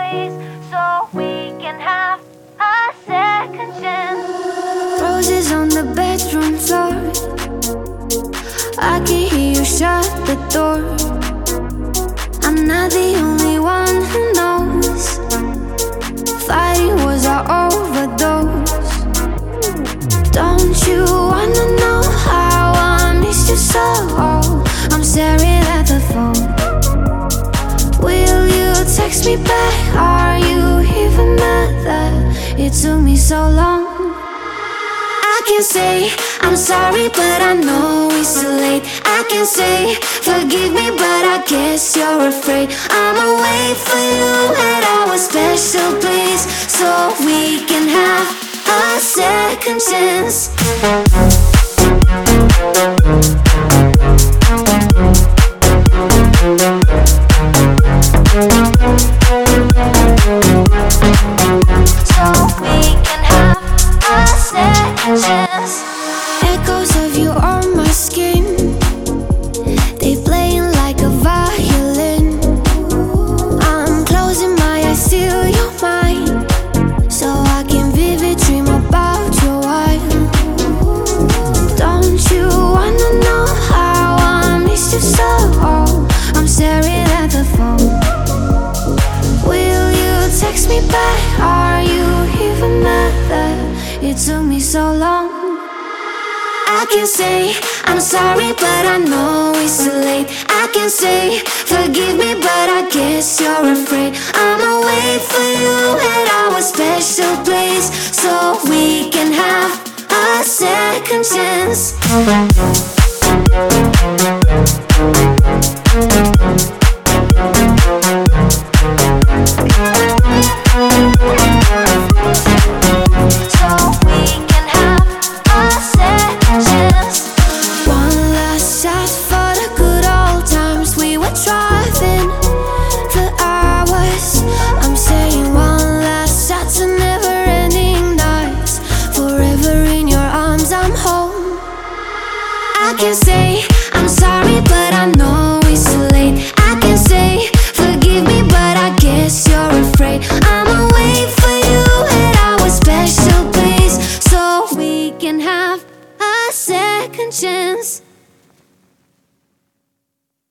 please, so we can have a second chance. Roses on the bedroom floor, I can hear you shut the door. I'm not the only one who knows fighting was our overdose. Don't you wanna know how I missed you so? I'm staring at the phone. Will you text me back? Are you even mad that it took me so long? I can say I'm sorry, but I know it's too late. I can say forgive me, but I guess you're afraid. I'ma wait for you at our special place, so we can have a second chance. So we can have a second chance. Echoes of you on my skin, they playing like a violin. I'm closing my eyes till you're mine, so I can vivid dream about your wife. Don't you wanna know how I missed you so? I'm staring at the phone. Will you text me back? Are you even mad that it took me so long? I can say I'm sorry, but I know it's too late. I can say forgive me, but I guess you're afraid. I'ma wait for you at our special place, so we can have a second chance. So we can have a second chance. One last shot for the good old times. We were driving for hours. I'm saying one last shot to never-ending nights. Forever in your arms, I'm home. I can say I'm sorry, but I know